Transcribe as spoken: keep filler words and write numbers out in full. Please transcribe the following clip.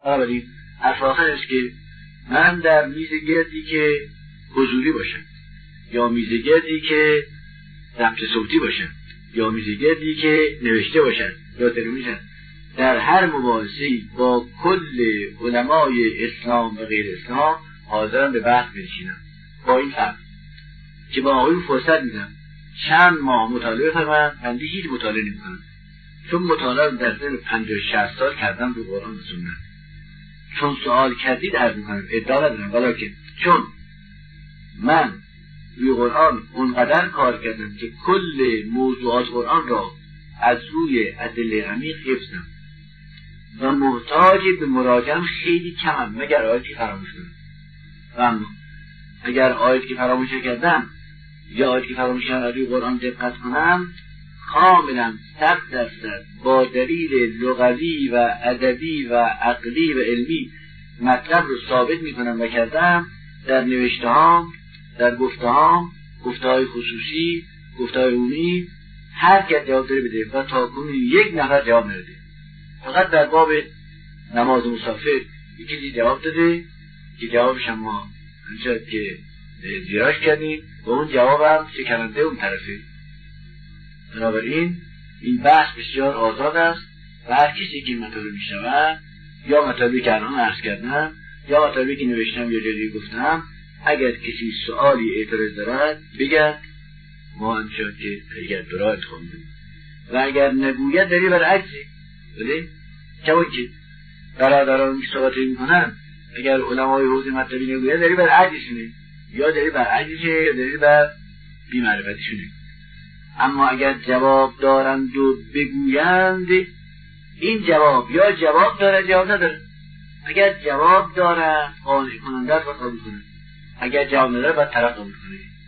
بنابراین حرف آخر است که من در میز گردی که حضوری باشم، یا میز گردی که ضبط صوتی باشم، یا میز گردی که نوشته باشد یا تلویزیون، در هر مباحثه‌ای با کل علمای اسلام و غیر اسلام حاضرم به بحث بنشینم، با این فرق که با آقایون فرصت میدم چند ماه مطالعه فرمایند، بنده هیچ مطالعه نمی‌کنم، چون مطالعه رو در سن پنجاه شصت سال کردم رو قرآن و سنت. چون سوال کردید عرض می‌کنم، ادعا ندارم، ولی که چون من روی قرآن اونقدر کار کردم که کل موضوعات قرآن را از روی ادله عمیق حفظم و محتاج به مراجعه خیلی کمم، مگر آیتی فراموش کنم. و اما اگر آیتی فراموش کردم یا آیتی فراموش کردم روی قرآن دقت کنم، کاملا صد درصد با دلیل لغوی و ادبی و عقلی و علمی مطلب رو ثابت میکنم و کردم در نوشته هام، در گفته هام، گفته های خصوصی، گفته های عمومی، هر کس جواب داره بده و تا کنون یک نفر جواب نده. فقط در باب نماز مسافر یکی جواب داده که جوابش ما همچنان که زیراش کردیم و اون جوابم شکننده اون طرفه. بنابراین این بحث بسیار آزاد است و هر کسی که مطالب میشود یا مطالبی که الان عرض کردم یا مطالبی که نوشتم یا جایی گفتم، اگر کسی سوالی اعتراض دارد بگرد، ما همچنان که اگر درایت خوندیم و اگر نگوید داری بر عجزی. بله؟ چون که برادران که صحبت میکنن اگر علمای حوزه مطلبی نگوید داری بر عجزشونه، یا داری بر عجزشه یا داری بر بی‌معرفتیشونه. اما اگر جواب دارند و بگویند، این جواب یا جواب داره جواب نداره. اگر جواب داره قانع کننده است و قبول کنه، اگر جواب نداره باید طرف قبول کنه.